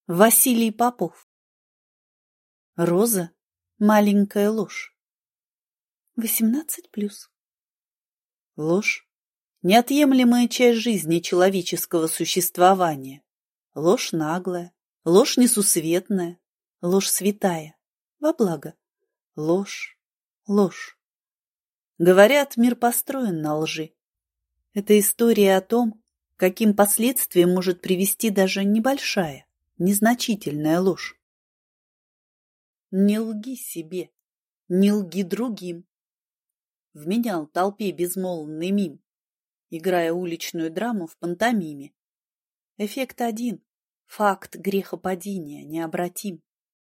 Василий Попов. Роза. Маленькая ложь. 18+. Ложь – неотъемлемая часть жизни человеческого существования. Ложь наглая, ложь несусветная, ложь святая, во благо. Ложь, ложь. Говорят, мир построен на лжи. Это история о том, каким последствиям может привести даже небольшая, незначительная ложь. Не лги себе, не лги другим. Вменял толпе безмолвный мим, играя уличную драму в пантомиме. Эффект один, факт грехопадения необратим.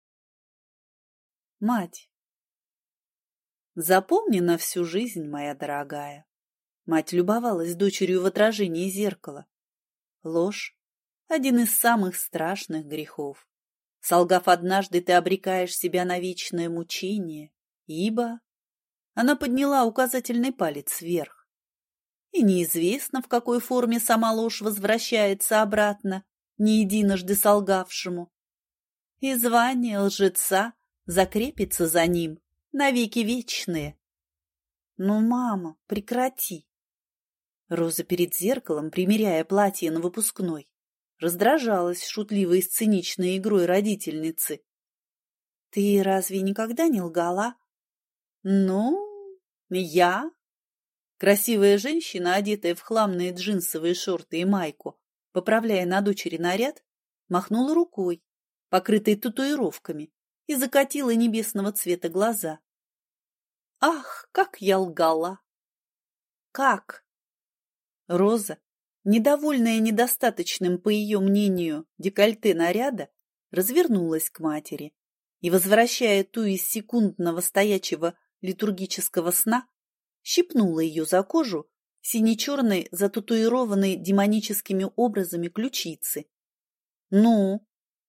Мать. Запомни на всю жизнь, моя дорогая. Мать любовалась дочерью в отражении зеркала. Ложь – один из самых страшных грехов. Солгав однажды, ты обрекаешь себя на вечное мучение, ибо... Она подняла указательный палец вверх. И неизвестно, в какой форме сама ложь возвращается обратно, не единожды солгавшему. И звание лжеца закрепится за ним навеки вечные. Ну, мама, прекрати. Роза перед зеркалом, примеряя платье на выпускной, раздражалась шутливой сценичной игрой родительницы. Ты разве никогда не лгала? Ну, я? Красивая женщина, одетая в хламные джинсовые шорты и майку, поправляя на дочери наряд, махнула рукой, покрытой татуировками, и закатила небесного цвета глаза. Ах, как я лгала! Как? Роза, недовольная недостаточным, по ее мнению, декольте наряда, развернулась к матери и, возвращая ту из секундного стоячего литургического сна, щипнула ее за кожу сине-черной, зататуированной демоническими образами ключицы. «Ну?»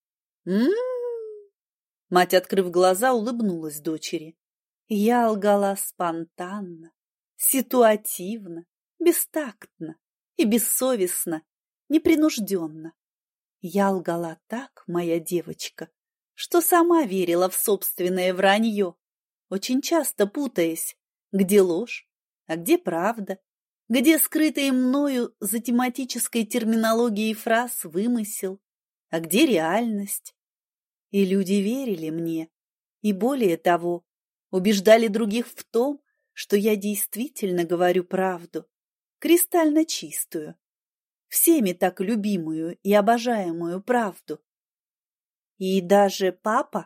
Мать, открыв глаза, улыбнулась дочери. «Я лгала спонтанно, ситуативно, бестактно и бессовестно, непринужденно. Я лгала так, моя девочка, что сама верила в собственное вранье, очень часто путаясь, где ложь, а где правда, где скрытый мною за тематической терминологией фраз вымысел, а где реальность. И люди верили мне, и более того, убеждали других в том, что я действительно говорю правду, кристально чистую, всеми так любимую и обожаемую правду. И даже папа?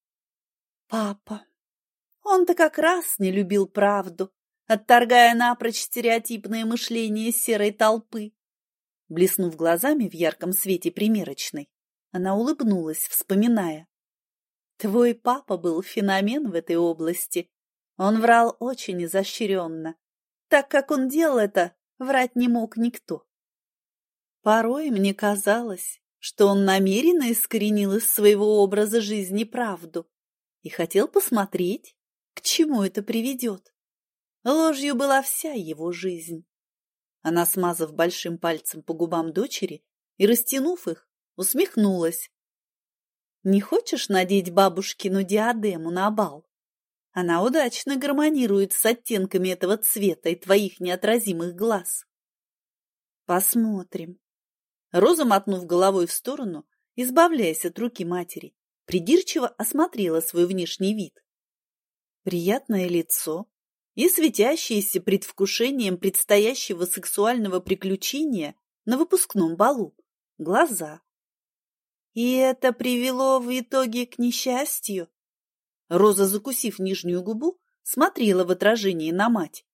Папа. Он-то как раз не любил правду, отторгая напрочь стереотипное мышление серой толпы. Блеснув глазами в ярком свете примерочной, она улыбнулась, вспоминая. Твой папа был феномен в этой области. Он врал очень изощренно. Так как он делал это, врать не мог никто. Порой мне казалось, что он намеренно искоренил из своего образа жизни правду и хотел посмотреть, к чему это приведет. Ложью была вся его жизнь. Она, смазав большим пальцем по губам дочери и растянув их, усмехнулась. «Не хочешь надеть бабушкину диадему на бал? Она удачно гармонирует с оттенками этого цвета и твоих неотразимых глаз». «Посмотрим». Роза, мотнув головой в сторону, избавляясь от руки матери, придирчиво осмотрела свой внешний вид. Приятное лицо и светящиеся предвкушением предстоящего сексуального приключения на выпускном балу глаза. И это привело в итоге к несчастью. Роза, закусив нижнюю губу, смотрела в отражении на мать.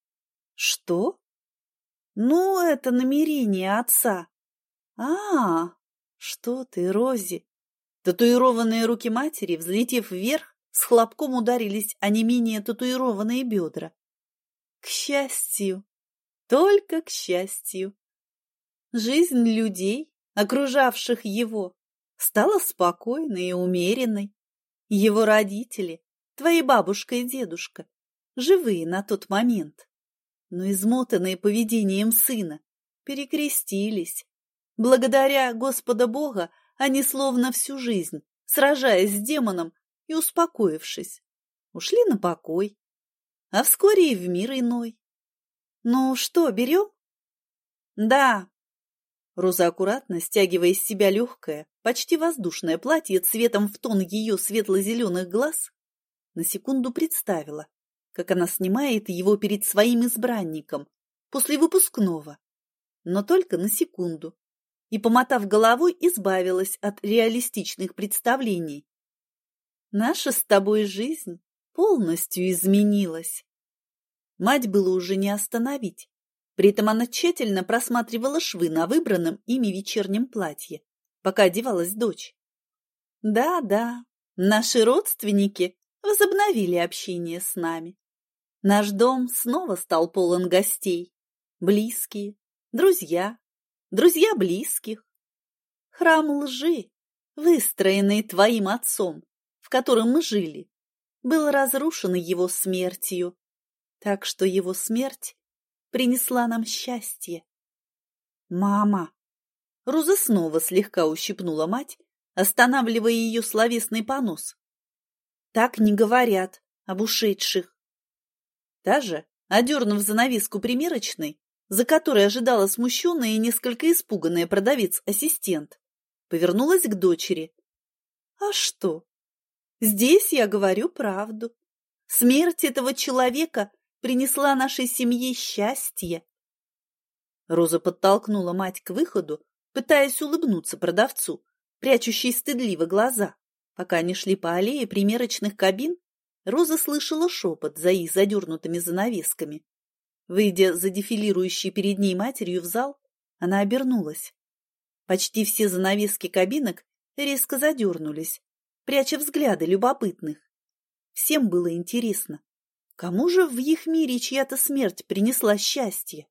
Что? Ну, это намерение отца. Что ты, Рози? Татуированные руки матери, взлетев вверх, с хлопком ударились о не менее татуированные бедра. К счастью, только к счастью. Жизнь людей, окружавших его, стала спокойной и умеренной. Его родители, твои бабушка и дедушка, живые на тот момент, но измотанные поведением сына, перекрестились. Благодаря Господа Бога они словно всю жизнь, сражаясь с демоном и успокоившись, ушли на покой, а вскоре и в мир иной. Ну что, берем? Да. Роза аккуратно, стягивая из себя легкое, почти воздушное платье цветом в тон ее светло-зеленых глаз, на секунду представила, как она снимает его перед своим избранником после выпускного, но только на секунду, и, помотав головой, избавилась от реалистичных представлений. Наша с тобой жизнь полностью изменилась. Мать было уже не остановить. При этом она тщательно просматривала швы на выбранном ими вечернем платье, пока одевалась дочь. Да, наши родственники возобновили общение с нами. Наш дом снова стал полон гостей. Близкие, друзья, друзья близких. Храм лжи, выстроенный твоим отцом, в котором мы жили, был разрушен его смертью, так что его смерть принесла нам счастье. Мама! Роза снова слегка ущипнула мать, останавливая ее словесный понос. Так не говорят об ушедших. Та же, одернув занавеску примерочной, за которой ожидала смущенная и несколько испуганная продавец-ассистент, повернулась к дочери. А что? Здесь я говорю правду. Смерть этого человека принесла нашей семье счастье. Роза подтолкнула мать к выходу, пытаясь улыбнуться продавцу, прячущей стыдливо глаза. Пока они шли по аллее примерочных кабин, Роза слышала шепот за их задернутыми занавесками. Выйдя за дефилирующей перед ней матерью в зал, она обернулась. Почти все занавески кабинок резко задернулись, пряча взгляды любопытных. Всем было интересно, кому же в их мире чья-то смерть принесла счастье?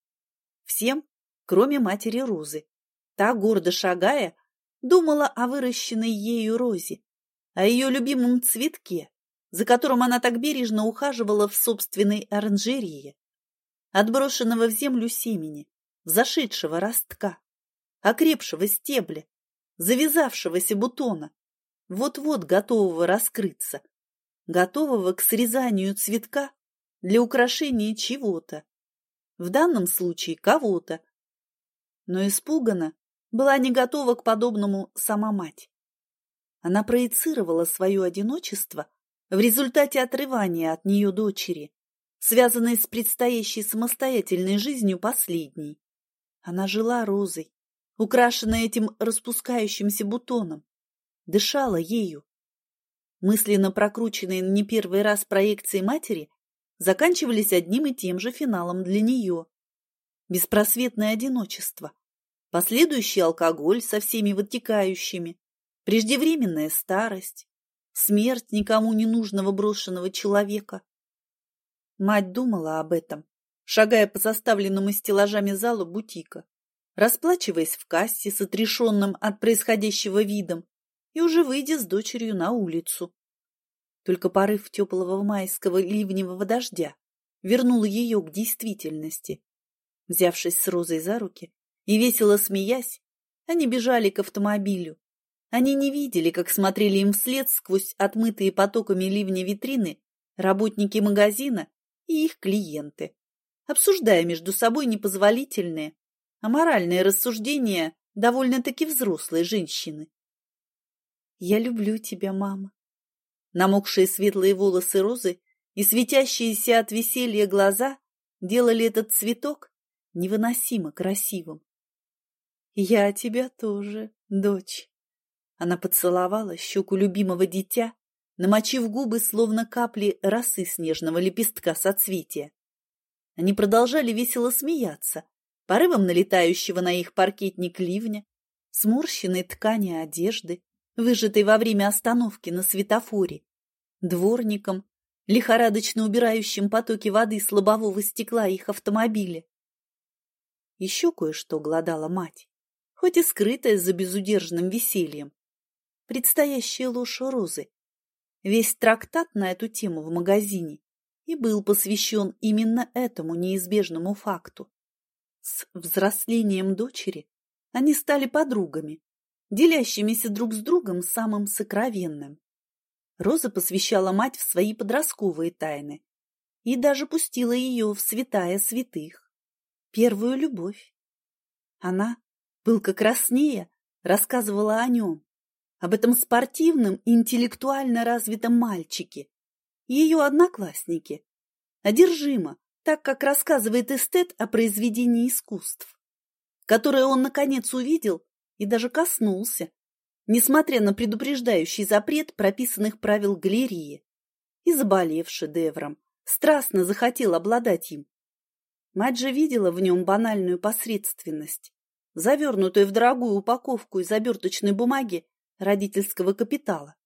Всем, кроме матери Розы. Та, гордо шагая, думала о выращенной ею розе, о ее любимом цветке, за которым она так бережно ухаживала в собственной оранжерее, отброшенного в землю семени, взошедшего ростка, окрепшего стебля, завязавшегося бутона, вот-вот готового раскрыться, готового к срезанию цветка для украшения чего-то, в данном случае кого-то. Но испугана была не готова к подобному сама мать. Она проецировала свое одиночество в результате отрывания от нее дочери, связанной с предстоящей самостоятельной жизнью последней. Она жила розой, украшенной этим распускающимся бутоном, дышала ею. Мысленно прокрученные не первый раз проекции матери заканчивались одним и тем же финалом для нее. Беспросветное одиночество, последующий алкоголь со всеми вытекающими, преждевременная старость, смерть никому не нужного брошенного человека. Мать думала об этом, шагая по заставленному стеллажами залу бутика, расплачиваясь в кассе с отрешенным от происходящего видом и уже выйдя с дочерью на улицу. Только порыв теплого майского ливневого дождя вернул ее к действительности. Взявшись с Розой за руки и весело смеясь, они бежали к автомобилю. Они не видели, как смотрели им вслед сквозь отмытые потоками ливня витрины работники магазина и их клиенты, обсуждая между собой непозволительные, аморальные рассуждения довольно-таки взрослой женщины. «Я люблю тебя, мама». Намокшие светлые волосы Розы и светящиеся от веселья глаза делали этот цветок невыносимо красивым. «Я тебя тоже, дочь». Она поцеловала щеку любимого дитя, намочив губы, словно капли росы снежного лепестка соцветия. Они продолжали весело смеяться, порывом налетающего на их паркетник ливня, сморщенной ткани одежды, выжатой во время остановки на светофоре, дворником, лихорадочно убирающим потоки воды с лобового стекла их автомобиля. Еще кое-что глодала мать, хоть и скрытая за безудержным весельем. Предстоящая ложь Розы. Весь трактат на эту тему в магазине и был посвящен именно этому неизбежному факту. С взрослением дочери они стали подругами, делящимися друг с другом самым сокровенным. Роза посвящала мать в свои подростковые тайны и даже пустила ее в святая святых, первую любовь. Она, пылко краснея, рассказывала о нем, об этом спортивном и интеллектуально развитом мальчике, ее однокласснике, одержимо, так как рассказывает эстет о произведении искусств, которое он, наконец, увидел и даже коснулся, несмотря на предупреждающий запрет прописанных правил галереи, и, заболев шедевром, страстно захотел обладать им. Мать же видела в нем банальную посредственность, завернутую в дорогую упаковку из оберточной бумаги родительского капитала.